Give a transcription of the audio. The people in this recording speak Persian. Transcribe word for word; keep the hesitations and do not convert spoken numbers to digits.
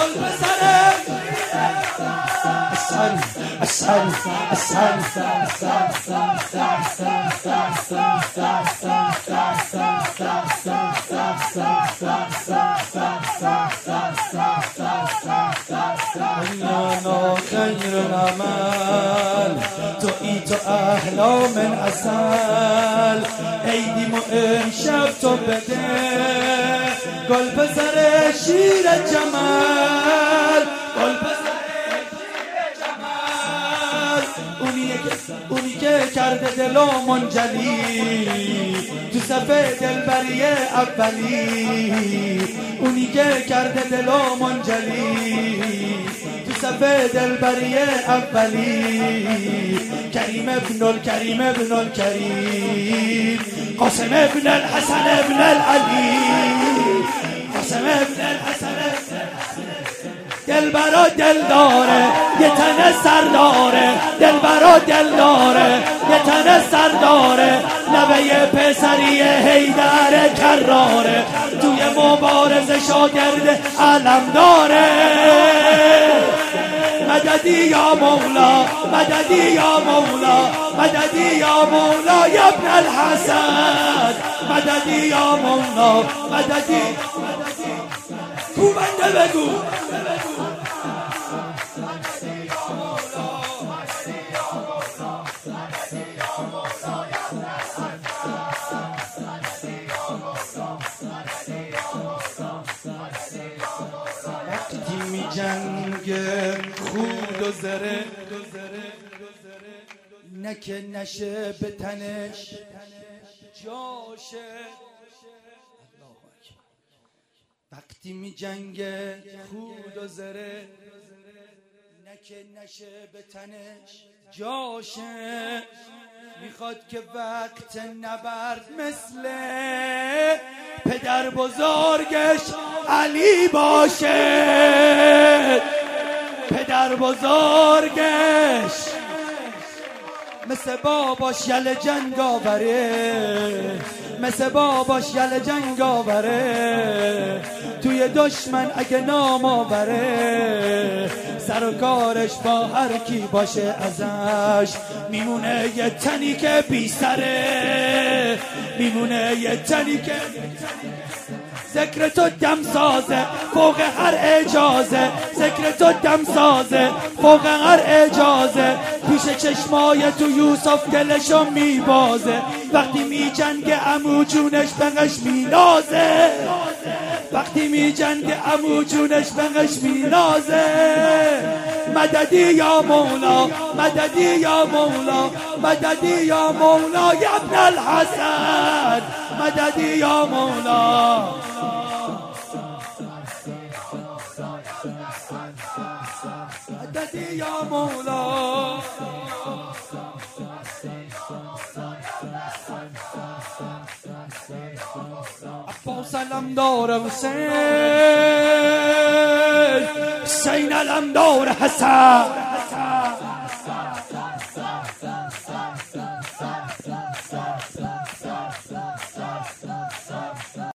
گل بسره اصل اصل اصل خیر العمل تویی تو احلا من اصل عیدیم و امشب تو بده گل پسر شیر جمال گل پسر شیر جمال اونی که اونی که کرده دلو منجلی تو صفه دلبری اولی اونی که کرده دلو منجلی تو صفه دلبری اولی کریم ابن الکریم ابن الکریم قاسم ابن الحسن ابن العلی قاسم ابن الحسن دل برا دل داره یه تن سر داره دل برا دل داره یه تن سر داره نوه پسری حیدر کراره توی مبارزه شاگرد علم داره مددی یا مولا مددی یا مولا مددی یا مولا یا ابن الحسن مددی یا مولا مددی کوبنده بگو وقتی می جنگ خود و زره نکه نشه به تنش جاشه وقتی می جنگ خود و زره نکه نشه به تنش جاشه میخواد که وقت نبرد مثل پدر بزرگش علی باشه پدر بزرگش مثل باباش یل جنگ آوره مثل باباش یل جنگ آوره توی دشمن اگه نام آوره سر و کارش با هر کی باشه ازش میمونه یه تنی که بی سره میمونه یه تنی که ذکر تو دم سازه فوق هر اجازه ذکر تو دم سازه فوق هر اجازه پیش چشمای تو یوسف دلشو میبازه وقتی می جنگ عمو جونش بغش مینازه وقتی می جنگ عمو جونش بغش مینازه مددی یا مولا مددی یا مولا مددی یا مولا یا ابن الحسن مددی یا مولا مددی یا مولا عباس علم دار حسین حسین علم دار حسن